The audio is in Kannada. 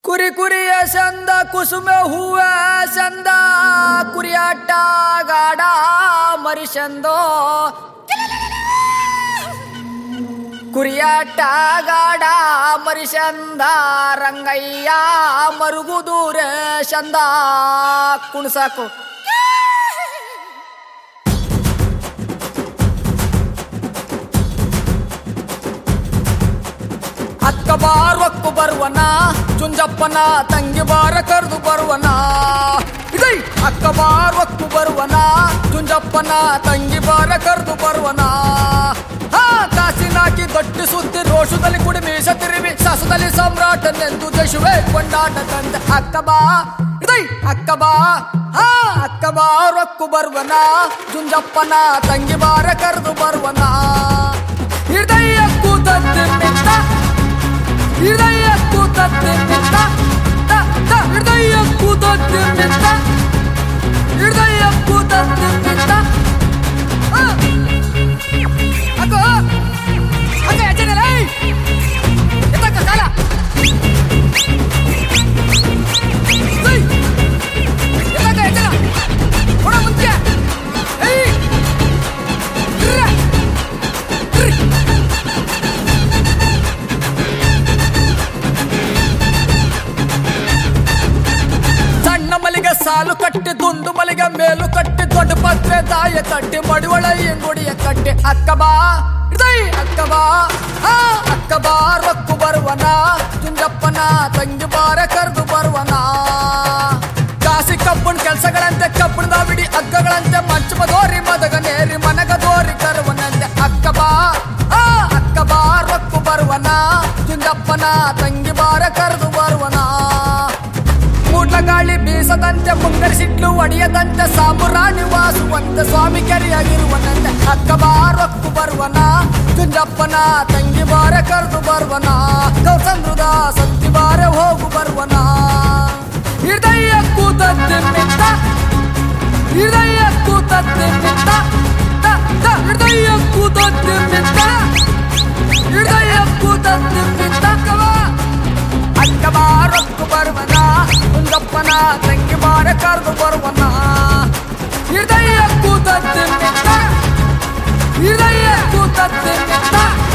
ಕುರಿ ಕುರಿಯ ಚಂದ ಕುಸುಮೆ ಹೂವ ಚಂದ ಕುರಿಯಾಟ ಗಾಡ ಮರಿಸಂದೋ ಕುರಿಯಾಟ ಗಾಡ ಮರಿಸಂದ ರಂಗಯ್ಯ ಮರುಗುದೂರ ಚಂದ ಕುಣಸಾಕು ಅಕ್ಕ ಬಾರೊಕ್ಕು ಬರುವನ ಚುಂಜಪ್ಪನ ತಂಗಿ ಬಾರ ಕರೆದು ಬರುವನ ಇದೈ ಅಕ್ಕ ಬಾರೊಕ್ಕು ಬರುವನ ಚುಂಜಪ್ಪನ ತಂಗಿ ಬಾರ ಕರೆದು ಬರುವನ ಕಾಸಿನಾಕಿ ದೊಡ್ಡ ಸುದ್ದಿ ರೋಷದಲ್ಲಿ ಕುಡಿ ಮೀಸ ತಿರುವಿ ಸಸದಲ್ಲಿ ಸಮ್ರಾಟನೆಂದು ದೇಶವೇ ಕೊಂಡಾಟ ತಂದೆ ಅಕ್ಕ ಬಾ ಇದೈ ಅಕ್ಕ ಬಾ ಅಕ್ಕ ಬಾರೊಕ್ಕು ಬರುವನ ಚುಂಜಪ್ಪನ ತಂಗಿ ಬಾರ ಕರೆದು ಬರುವನ ಹೃದಯ ಕೂತಂತೆ ಮಿತ್ತ ಹೃದಯ ಕೂತಂತೆ ಮಿತ್ತ ಹೃದಯ ಕೂತಂತೆ ಮಿತ್ತ ಹೃದಯ ಕೂತಂತೆ ಮಿತ್ತ ಅಕ್ಕೋ ಅಕ್ಕ ಯಜನಲ್ಲ ಎತ್ತಕ್ಕ ಕಾಲ ಎತ್ತಕ್ಕ ಯಜನ ಹೊಡ ಮುಂಚೆ ಸಾಲು ಕಟ್ಟಿ ದುಂಡು ಮಲಿಗೆ ಮೇಲು ಕಟ್ಟಿ ದೊಡ್ಡ ಪತ್ರೆ ದಾಯ ಕಟ್ಟಿ ಮಡಿವಳ ಎಂಗುಡಿಯ ಕಟ್ಟಿ ಅಕ್ಕ ಬಾ ಹೃದಯ ಅಕ್ಕ ಬಾ ಅಕ್ಕ ಬಾ ರೊಕ್ಕು ಬರುವನ ಚುಂಜಪ್ಪನ ತಂಗಿ ಬಾರ ಕರೆದು ಬರುವನ ಕಾಸಿ ಕಬ್ಬಣ ಕೆಲಸಗಳಂತೆ ಕಬ್ಬಣದ ಬಿಡಿ ಹಗ್ಗಗಳಂತೆ ಮಂಚಮದೋರಿ ಮದಗನೇರಿ ಮನಗದೋರಿ ಕರುವನಂತೆ ಅಕ್ಕ ಬಾ ರೊಕ್ಕು ಬರುವನ ಚುಂಜಪ್ಪನ ತಂಗಿ ಬಾರ ಕರೆದು ಬರುವನ ಗಾಳಿ ಬೀಸದಂತೆ ಮುಂಗರಿಸಿಟ್ಲು ಒಡೆಯದಂತೆ ಸಾಂಬುರಾಣಿ ವಾಸುವಂತೆ ಸ್ವಾಮಿ ಕೆರೆಯಾಗಿರುವನಂತೆ ಅಕ್ಕ ಬಾರೊಕ್ಕು ಬರುವನ ಚುಂಜಪ್ಪನ ತಂಗಿ ಬಾರ ಕರೆದು ಬರುವನ ಕೌಸಂದ್ರದ ಸಂತಿ ಬಾರ ಹೋಗು ಬರುವನ ಹೃದಯ ಕೂತಂತೆ ಮಿತ್ತ ಹೃದಯ ಕೂತಂತೆ ಮಿತ್ತ ಹೃದಯ ಕೂತಂತೆ ಮಿತ್ತ ಹೃದಯ ಕೂತಂತೆ ಮಿತ್ತ ಅಕ್ಕ ಬಾರೊಕ್ಕು ಬರುವನ ಚುಂಜಪ್ಪನ ತಂಗಿ ಬಾರ ಕರೆದು ಬರುವನ ಹೃದಯ ಕೂತಂತೆ ಮಿತ್ತ ಹೃದಯ ಕೂತಂತೆ ಮಿತ್ತ